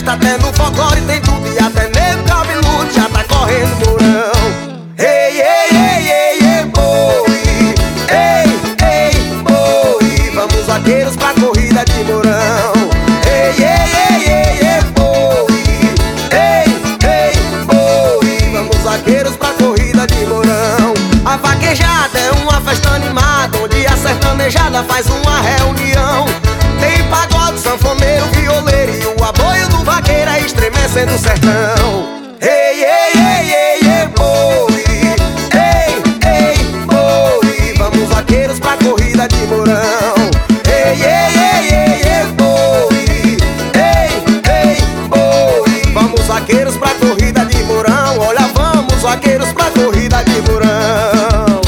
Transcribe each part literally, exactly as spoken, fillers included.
festa, até no folclore tem tudo. E até nego cabeludo já tá correndo morão. Ei, ei, ei, ei, ei, boi. Ei, ei, boi. Vamos vaqueiros pra corrida de morão. Ei, ei, ei, ei, ei, boi. Ei, ei, boi. Vamos vaqueiros pra corrida de morão. A vaquejada é uma festa animada, onde a sertanejada faz uma reunião. Tem pagode, sanfoneiro, violeiro e o aboio do vaqueiro é estremecendo o sertão. Ei, ei, ei, ei, ei, boi. Ei, ei, boi. Vamos vaqueiros pra corrida de morão. Ei, ei, ei, ei, ei, boi. Ei, ei, boi. Vamos vaqueiros pra corrida de morão. Olha, vamos vaqueiros pra corrida de morão.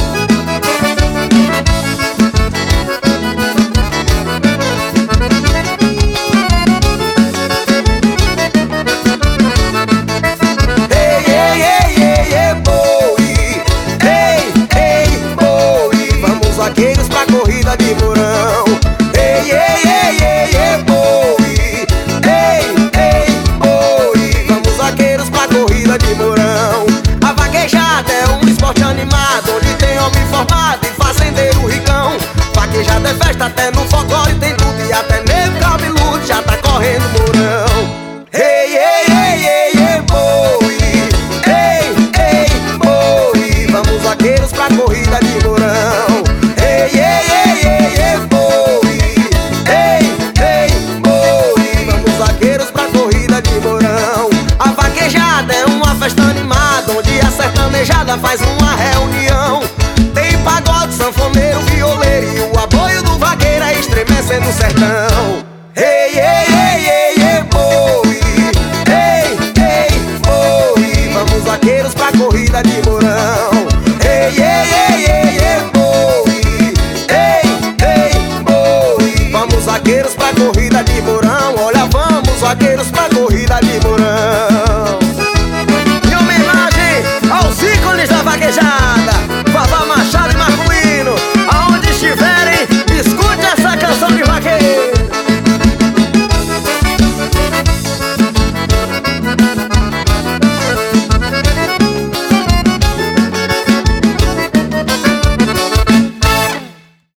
Vaqueiros pra corrida de morão. Ei, ei, ei, ei, ei, boi. Ei, ei, boi. Vamos vaqueiros pra corrida de morão. A vaquejada é um esporte animado, onde tem homem formado e fazendeiro ricão. Vaquejada é festa, até no folclore tem tudo. E até nego cabeludo já tá correndo morão. Ei, ei, ei, ei, ei, boi. Ei, ei, boi. Vamos vaqueiros pra corrida de morão. Ei, ei, ei, ei, ei, boi. Ei, ei, boi. Vamos vaqueiros pra corrida de morão. A vaquejada é uma festa animada, onde a sertanejada faz uma reunião. Tem pagode, sanfoneiro, violeiro e o aboio do vaqueiro é estremecendo o sertão. Ei, ei, ei, ei, ei, boi. Ei, ei, boi. Vamos vaqueiros pra corrida de morão. Ei, ei, ei, ei, ei, boi. Vaqueiros pra corrida de morão. Olha, vamos vaqueiros pra corrida de morão. Em homenagem aos ícones da vaquejada.